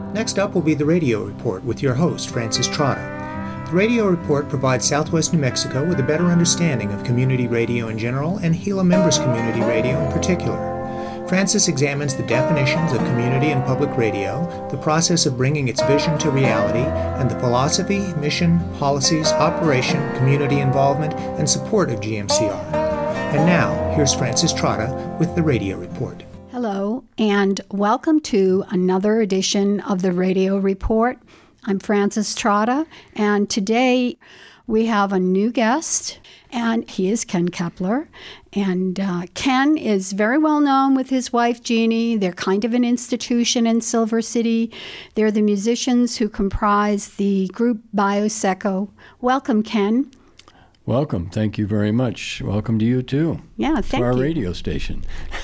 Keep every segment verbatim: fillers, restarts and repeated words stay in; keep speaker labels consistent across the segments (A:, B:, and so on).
A: Next up will be the Radio Report with your host, Francis Trotta. The Radio Report provides Southwest New Mexico with a better understanding of community radio in general and Gila Members Community Radio in particular. Francis examines the definitions of community and public radio, the process of bringing its vision to reality, and the philosophy, mission, policies, operation, community involvement, and support of G M C R. And now, here's Francis Trotta with the Radio Report.
B: Hello, and welcome to another edition of the Radio Report. I'm Francis Trotta, and today we have a new guest, and he is Ken Kepler. And uh, Ken is very well known with his wife, Jeannie. They're kind of an institution in Silver City. They're the musicians who comprise the group Bioseco. Welcome, Ken.
C: Welcome. Thank you very much. Welcome to you, too.
B: Yeah, thank you.
C: To our radio station.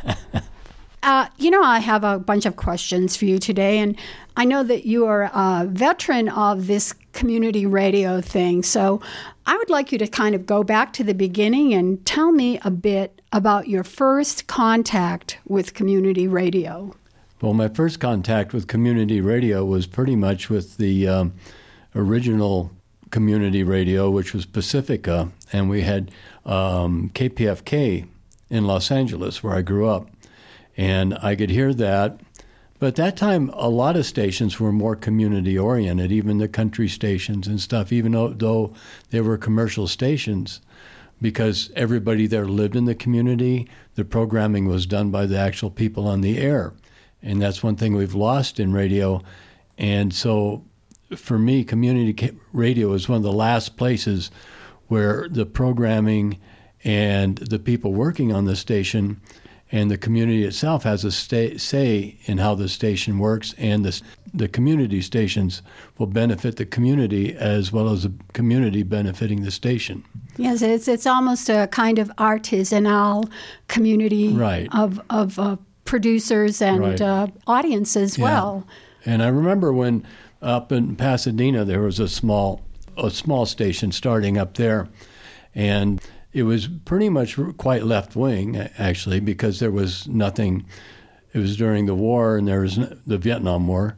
B: Uh, you know, I have a bunch of questions for you today, and I know that you are a veteran of this community radio thing, so I would like you to kind of go back to the beginning and tell me a bit about your first contact with community radio.
C: Well, my first contact with community radio was pretty much with the um, original community radio, which was Pacifica, and we had um, K P F K in Los Angeles, where I grew up. And I could hear that. But at that time, a lot of stations were more community-oriented, even the country stations and stuff, even though, though they were commercial stations, because everybody there lived in the community. The programming was done by the actual people on the air. And that's one thing we've lost in radio. And so for me, community radio is one of the last places where the programming and the people working on the station and the community itself has a sta- say in how the station works, and the, the community stations will benefit the community as well as the community benefiting the station.
B: Yes, it's it's almost a kind of artisanal community
C: right.
B: of, of uh, producers and
C: right.
B: uh, audience as
C: yeah.
B: well.
C: And I remember when up in Pasadena there was a small a small station starting up there, and it was pretty much quite left-wing, actually, because there was nothing. It was during the war, and there was the Vietnam War,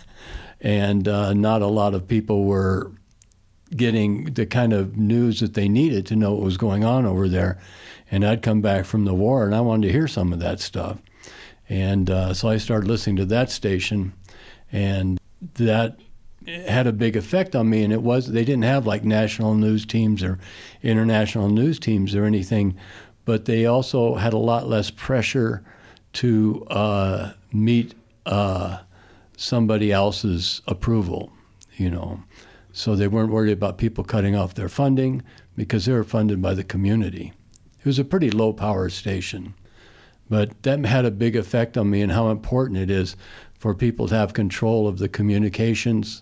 C: and uh, not a lot of people were getting the kind of news that they needed to know what was going on over there. And I'd come back from the war, and I wanted to hear some of that stuff. And uh, so I started listening to that station, and that had a big effect on me. And it was, they didn't have like national news teams or international news teams or anything, but they also had a lot less pressure to uh, meet uh, somebody else's approval, you know. So they weren't worried about people cutting off their funding because they were funded by the community. It was a pretty low-power station, but that had a big effect on me and how important it is for people to have control of the communications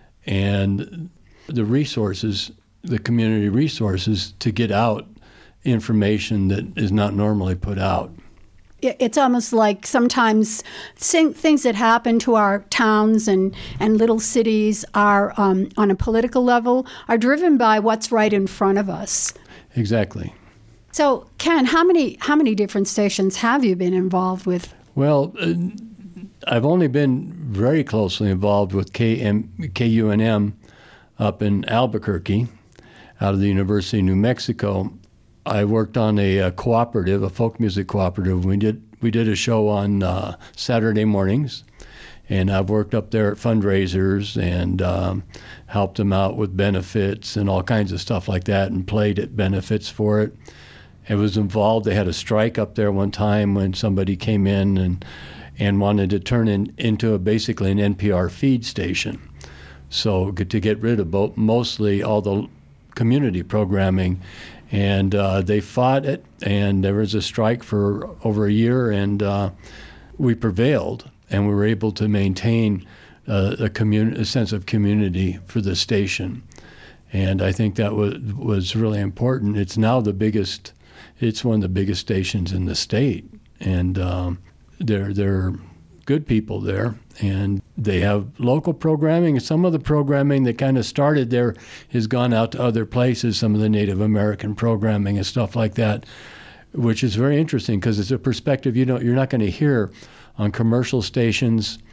C: and the resources, the community resources, to get out information that is not normally put out.
B: It's almost like sometimes things that happen to our towns and, and little cities are, um, on a political level, are driven by what's right in front of us.
C: Exactly.
B: So, Ken, how many how many different stations have you been involved with?
C: Well, uh, I've only been very closely involved with K M, K U N M up in Albuquerque, out of the University of New Mexico. I worked on a, a cooperative, a folk music cooperative. We did we did a show on uh, Saturday mornings, and I've worked up there at fundraisers and um, helped them out with benefits and all kinds of stuff like that, and played at benefits for it. I was involved. They had a strike up there one time when somebody came in and and wanted to turn it into a, basically an N P R feed station. So to get rid of both, mostly all the community programming. And uh, they fought it, and there was a strike for over a year, and uh, we prevailed, and we were able to maintain uh, a, commun- a sense of community for the station. And I think that was, was really important. It's now the biggest, it's one of the biggest stations in the state, and um, they're, they're good people there, and they have local programming. Some of the programming that kind of started there has gone out to other places, some of the Native American programming and stuff like that, which is very interesting because it's a perspective you don't, you're not going to hear on commercial stations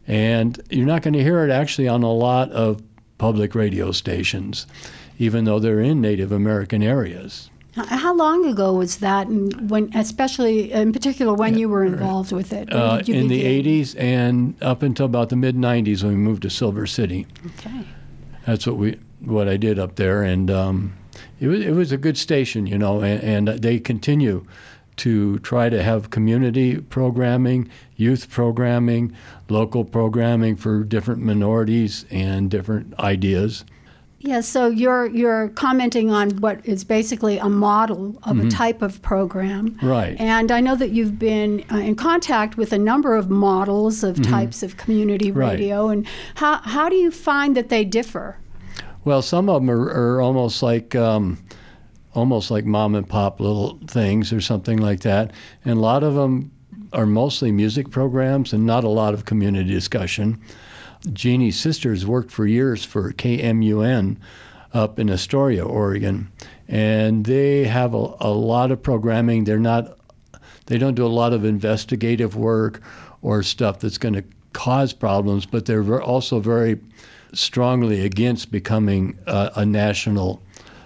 C: And you're not going to hear it actually on a lot of public radio stations, even though they're in Native American areas.
B: How long ago was that, and when, especially in particular, when you were involved with it? When
C: Uh,
B: did you
C: in the
B: begin?
C: eighties and up until about the mid nineties when we moved to Silver City.
B: Okay.
C: That's what we what I did up there, and um, it was it was a good station, you know, and, and they continue to try to have community programming, youth programming, local programming for different minorities and different ideas.
B: Yeah, so you're you're commenting on what is basically a model of a type of program.
C: Right.
B: And I know that you've been uh, in contact with a number of models of types of community
C: Right.
B: radio. And how, how do you find that they differ?
C: Well, some of them are, are almost like um, almost like mom and pop little things or something like that, and a lot of them are mostly music programs and not a lot of community discussion. Jeannie's sisters worked for years for K M U N up in Astoria, Oregon, and they have a, a lot of programming. They're not, they don't do a lot of investigative work or stuff that's going to cause problems, but they're ver- also very strongly against becoming a, a national,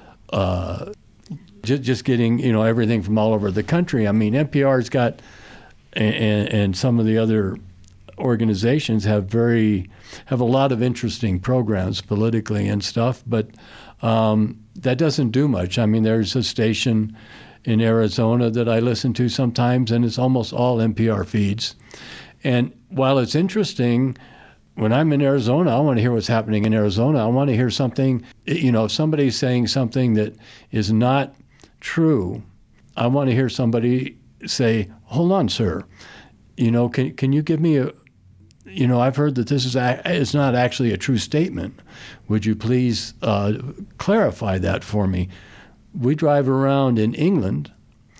C: uh, just, just getting, you know, everything from all over the country. I mean, N P R's got, and, and some of the other organizations have very have a lot of interesting programs politically and stuff, but um, that doesn't do much. I mean, there's a station in Arizona that I listen to sometimes, and it's almost all N P R feeds. And while it's interesting, when I'm in Arizona, I want to hear what's happening in Arizona. I want to hear something, you know, if somebody's saying something that is not true, I want to hear somebody say, hold on, sir, you know, can can you give me a, you know, I've heard that this is a, is not actually a true statement. Would you please uh, clarify that for me? We drive around in England,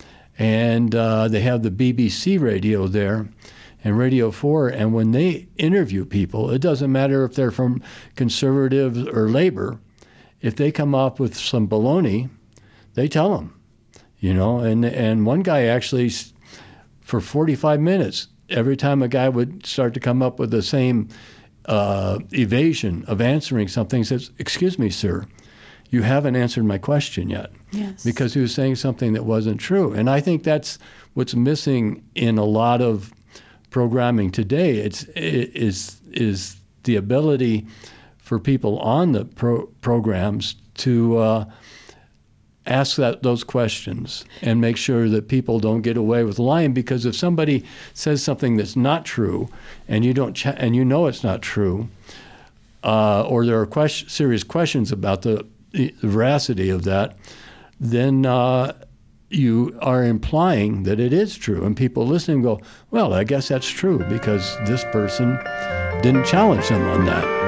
C: and uh, they have the B B C radio there and Radio four, and when they interview people, it doesn't matter if they're from conservatives or labor. If they come up with some baloney, they tell them, you know, and, and one guy actually, for forty-five minutes, every time a guy would start to come up with the same uh, evasion of answering something, says, excuse me, sir, you haven't answered my question yet.
B: Yes.
C: Because he was saying something that wasn't true. And I think that's what's missing in a lot of programming today. It's it is is the ability for people on the pro- programs to uh, ask that those questions and make sure that people don't get away with lying. Because if somebody says something that's not true, and you don't ch- and you know it's not true, uh, or there are question- serious questions about the, the veracity of that, then uh, you are implying that it is true. And people listening go, well, I guess that's true because this person didn't challenge them on that.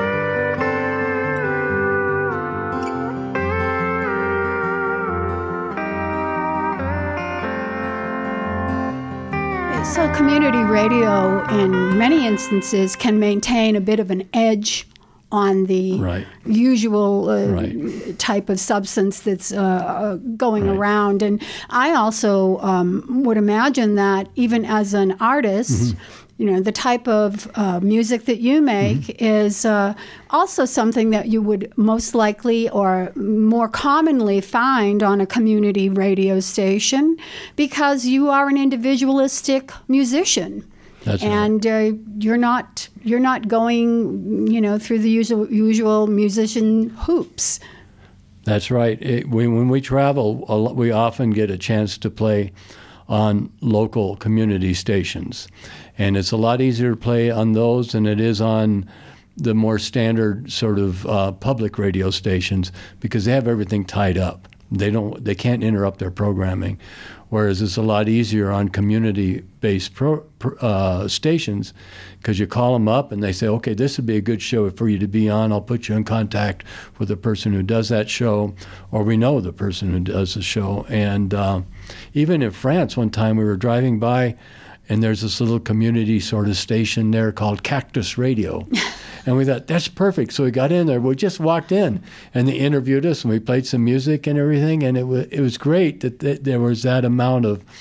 B: So community radio, in many instances, can maintain a bit of an edge on the
C: Right.
B: usual uh,
C: Right.
B: type of substance that's uh, going
C: Right.
B: around. And I also um, would imagine that even as an artist, you know, the type of uh, music that you make is uh, also something that you would most likely or more commonly find on a community radio station because you are an individualistic musician.
C: That's right.
B: And uh, you're not you're not going, you know, through the usual usual musician hoops.
C: That's right. It, we, when we travel, a lo- we often get a chance to play on local community stations. And it's a lot easier to play on those than it is on the more standard sort of uh, public radio stations because they have everything tied up. They don't. They can't interrupt their programming. Whereas it's a lot easier on community-based pro, pro, uh, stations because you call them up and they say, okay, this would be a good show for you to be on. I'll put you in contact with the person who does that show, or we know the person who does the show. And uh, even in France, one time we were driving by and there's this little community sort of station there called Cactus Radio. And we thought, that's perfect. So we got in there. We just walked in, and they interviewed us, and we played some music and everything. And it was it was great that th- there was that amount of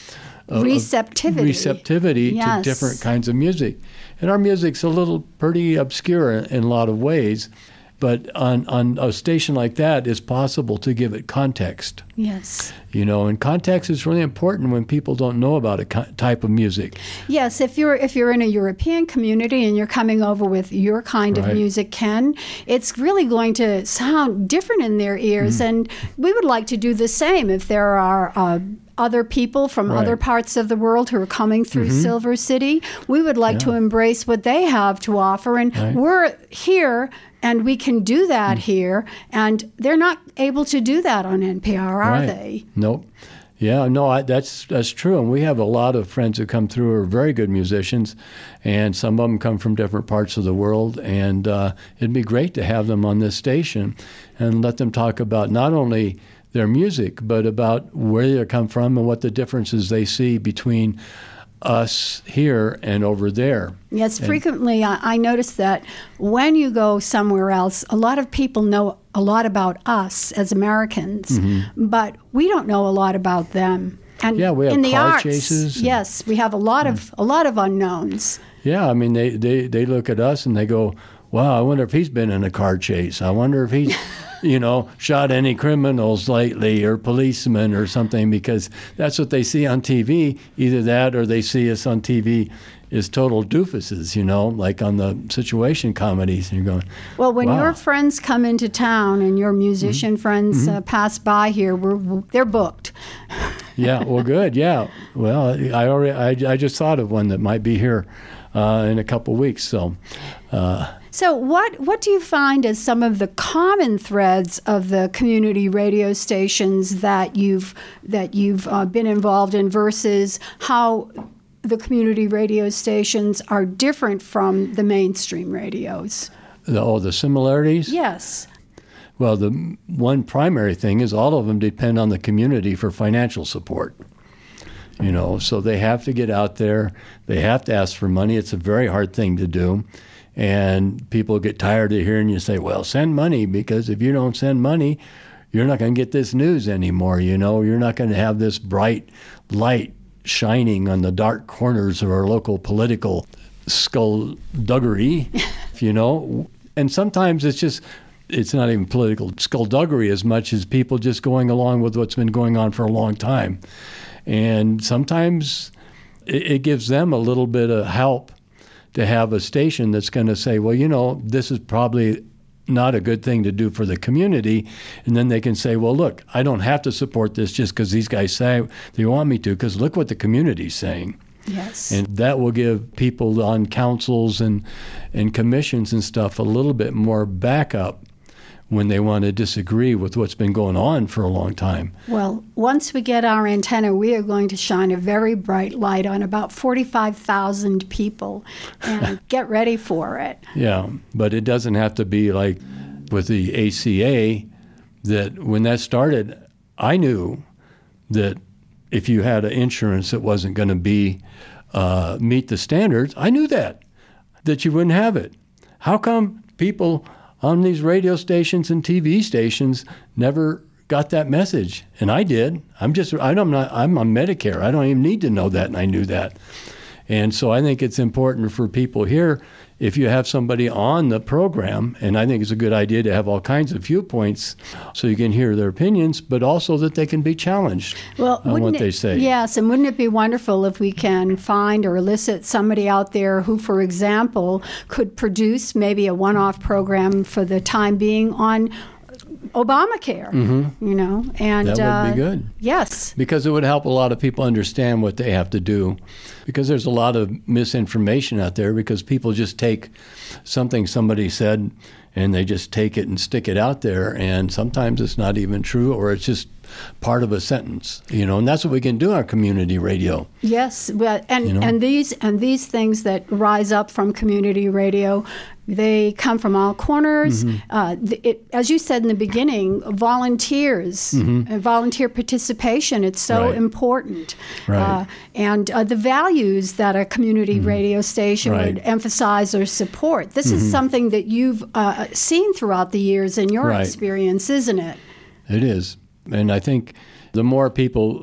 C: of
B: receptivity,
C: receptivity
B: yes.
C: to different kinds of music. And our music's a little pretty obscure in, in a lot of ways, but on, on a station like that, it's possible to give it context.
B: Yes.
C: You know, and context is really important when people don't know about a co- type of music.
B: Yes, if you're if you're in a European community and you're coming over with your kind
C: Right.
B: of music, Ken, it's really going to sound different in their ears. Mm. And we would like to do the same if there are uh, other people from
C: Right.
B: other parts of the world who are coming through mm-hmm. Silver City. We would like yeah. to embrace what they have to offer. And right. we're here, and we can do that mm. here. And they're not able to do that on N P R, are
C: right.
B: they?
C: Nope. Yeah, no, I, that's that's true. And we have a lot of friends who come through who are very good musicians, and some of them come from different parts of the world. And uh, it'd be great to have them on this station and let them talk about not only their music, but about where they come from and what the differences they see between us here and over there.
B: Yes,
C: and,
B: frequently I, I notice that when you go somewhere else, a lot of people know a lot about us as Americans, mm-hmm. but we don't know a lot about them. And
C: yeah, we have
B: in the
C: car
B: arts,
C: chases. And,
B: yes, we have a lot of mm. a lot of unknowns.
C: Yeah, I mean, they, they, they look at us and they go, wow, I wonder if he's been in a car chase. I wonder if he's... you know, shot any criminals lately or policemen or something, because that's what they see on T V. Either that or they see us on T V as total doofuses, you know, like on the situation comedies. And you're going,
B: well, when
C: wow.
B: your friends come into town and your musician mm-hmm. friends mm-hmm. uh, pass by here, we're, they're booked.
C: Yeah, well, good, yeah. Well, I already, I, I just thought of one that might be here uh, in a couple weeks, so... Uh,
B: So what, what do you find as some of the common threads of the community radio stations that you've that you've uh, been involved in versus how the community radio stations are different from the mainstream radios?
C: Oh, the similarities?
B: Yes.
C: Well, the one primary thing is all of them depend on the community for financial support. You know, so they have to get out there. They have to ask for money. It's a very hard thing to do. And people get tired of hearing you say, well, send money, because if you don't send money, you're not going to get this news anymore. You know, you're not going to have this bright light shining on the dark corners of our local political skullduggery, you know. And sometimes it's just, it's not even political skullduggery as much as people just going along with what's been going on for a long time. And sometimes it, it gives them a little bit of help to have a station that's going to say, well, you know, this is probably not a good thing to do for the community. And then they can say, well, look, I don't have to support this just because these guys say they want me to, because look what the community's saying.
B: Yes.
C: And that will give people on councils and, and commissions and stuff a little bit more backup when they want to disagree with what's been going on for a long time.
B: Well, once we get our antenna, we are going to shine a very bright light on about forty-five thousand people, and get ready for it.
C: Yeah, but it doesn't have to be like with the A C A, that when that started, I knew that if you had an insurance that wasn't going to be uh, meet the standards, I knew that, that you wouldn't have it. How come people on these radio stations and T V stations never got that message? And I did. I'm just, I'm not, I'm on Medicare. I don't even need to know that, and I knew that. And so I think it's important for people here, if you have somebody on the program, and I think it's a good idea to have all kinds of viewpoints so you can hear their opinions, but also that they can be challenged
B: well,
C: on what
B: it,
C: they say.
B: Yes, and wouldn't it be wonderful if we can find or elicit somebody out there who, for example, could produce maybe a one-off program for the time being on Obamacare, mm-hmm. you know, and
C: that would
B: uh,
C: be good.
B: Yes,
C: because it would help a lot of people understand what they have to do. Because there's a lot of misinformation out there. Because people just take something somebody said and they just take it and stick it out there, and sometimes it's not even true, or it's just part of a sentence, you know. And that's what we can do on community radio.
B: Yes, well, and
C: you know?
B: and these and these things that rise up from community radio, they come from all corners. Mm-hmm. Uh, it, as you said in the beginning, volunteers, mm-hmm. uh, volunteer participation, it's so
C: right.
B: important.
C: Right.
B: Uh, and uh, the values that a community mm-hmm. radio station
C: right.
B: would emphasize or support. This
C: mm-hmm.
B: is something that you've uh, seen throughout the years in your
C: right.
B: experience, isn't it?
C: It is. And I think the more people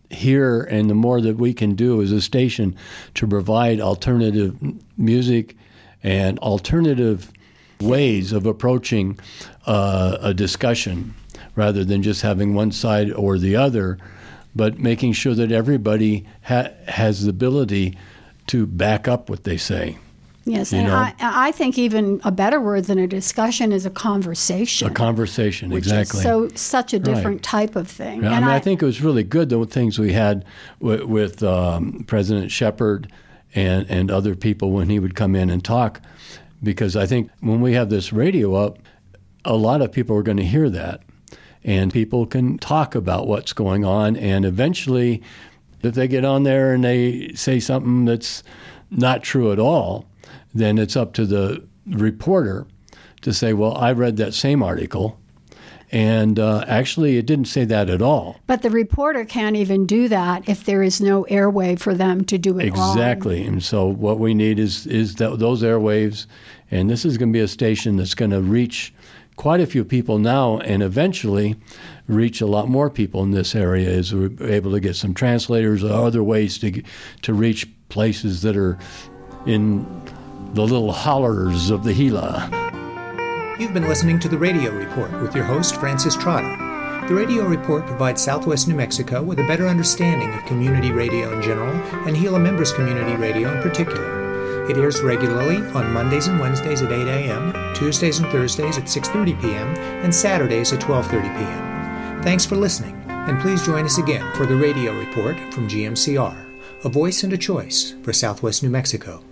C: hear and the more that we can do as a station to provide alternative music and alternative ways of approaching uh, a discussion rather than just having one side or the other, but making sure that everybody ha- has the ability to back up what they say.
B: Yes,
C: you
B: and
C: know?
B: I, I think even a better word than a discussion is a conversation.
C: A conversation,
B: which
C: exactly.
B: Is so such a different
C: Right.
B: type of thing.
C: Yeah,
B: and
C: I mean, I,
B: I
C: think it was really good, the things we had with, with um, President Shepard and, and other people when he would come in and talk, because I think when we have this radio up, a lot of people are going to hear that, and people can talk about what's going on, and eventually, if they get on there and they say something that's not true at all, then it's up to the reporter to say, well, I read that same article, and uh, actually it didn't say that at all.
B: But the reporter can't even do that if there is no airway for them to do it
C: Exactly.
B: on.
C: And so what we need is, is th- those airwaves, and this is going to be a station that's going to reach quite a few people now and eventually reach a lot more people in this area as we're able to get some translators or other ways to to reach places that are in the little hollers of the Gila.
A: You've been listening to the Radio Report with your host, Francis Trotta. The Radio Report provides Southwest New Mexico with a better understanding of community radio in general and Gila Members Community Radio in particular. It airs regularly on Mondays and Wednesdays at eight a.m., Tuesdays and Thursdays at six thirty p.m., and Saturdays at twelve thirty p.m. Thanks for listening, and please join us again for the Radio Report from G M C R, a voice and a choice for Southwest New Mexico.